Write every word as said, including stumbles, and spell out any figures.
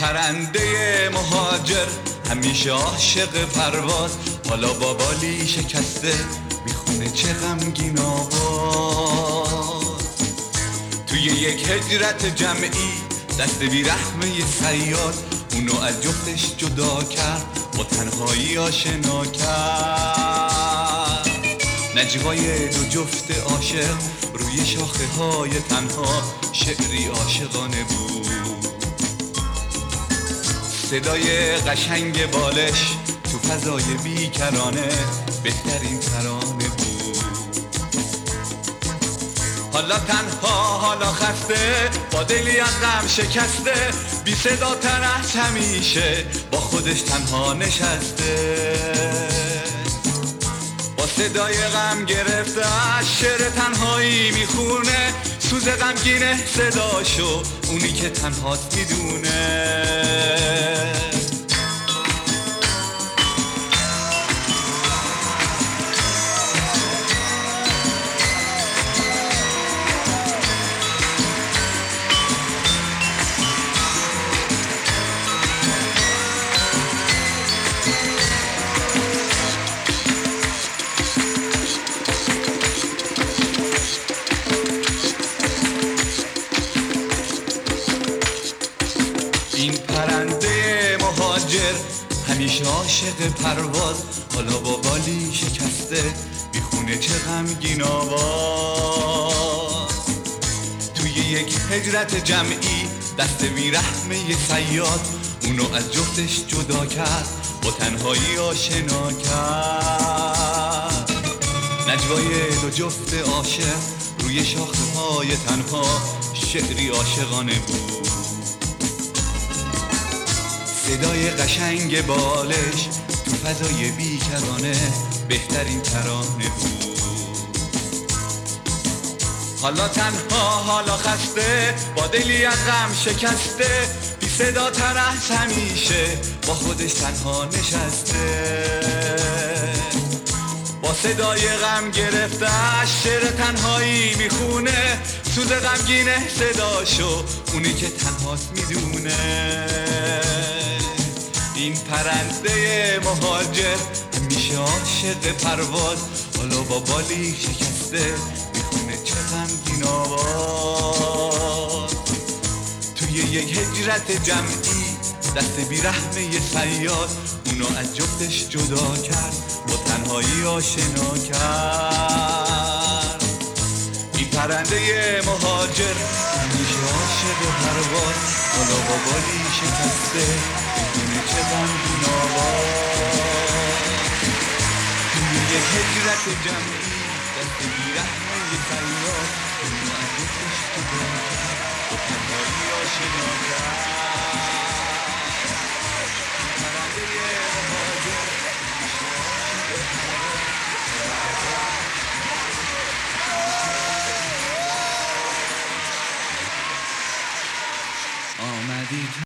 پرنده مهاجر همیشه عاشق پرواز، حالا با بالی شکسته میخونه چه غمگین آواز. توی یک هجرت جمعی دست بیرحمه صیاد اونو از جفتش جدا کرد، با تنهایی آشنا کرد. نجوای دو جفت عاشق روی شاخه های تنها شعری عاشقانه بود. صدای قشنگ بالش تو فضای بیکرانه بهترین ترانه بود. حالا تنها حالا خسته با دلی از غم شکسته، بی صدا تر از همیشه با خودش تنها نشسته. با صدای غم گرفته از شعر تنهایی میخونه، سوز غمگینه صداشو اونی که تنهاست میدونه. این پرنده مهاجر همیشه عاشق پرواز، حالا با بالی شکسته میخونه چه غمگین آواز. توی یک هجرت جمعی دست بیرحمه صیاد اونو از جفتش جدا کرد، با تنهایی آشنا کرد. نجوای دو جفت عاشق روی شاخه های تنها شعری عاشقانه بود. صدای قشنگ بالش تو فضای بیکرانه بهترین ترانه بود. حالا تنها حالا خسته با دلی از غم شکسته، بی صدا تر از همیشه با خودش تنها نشسته. با صدای غم گرفته از شعر تنهایی میخونه، سوز غمگینه صداشو اونی که تنهاست میدونه. این پرنده مهاجر همیشه عاشق پرواز، حالا با بالی شکسته میخونه چه غمگین آواز. توی یک هجرت جمعی دست بیرحمه صیاد اونو از جفتش جدا کرد، با تنهایی آشنا کرد. این پرنده مهاجر همیشه عاشق پرواز، حالا با بالی شکسته میخونه چه غمگین آواز. توی یک هجرت جمعی دست بیرحمه صیاد اونو از جفتش جدا کرد، با تنهایی آشنا کرد. آمدی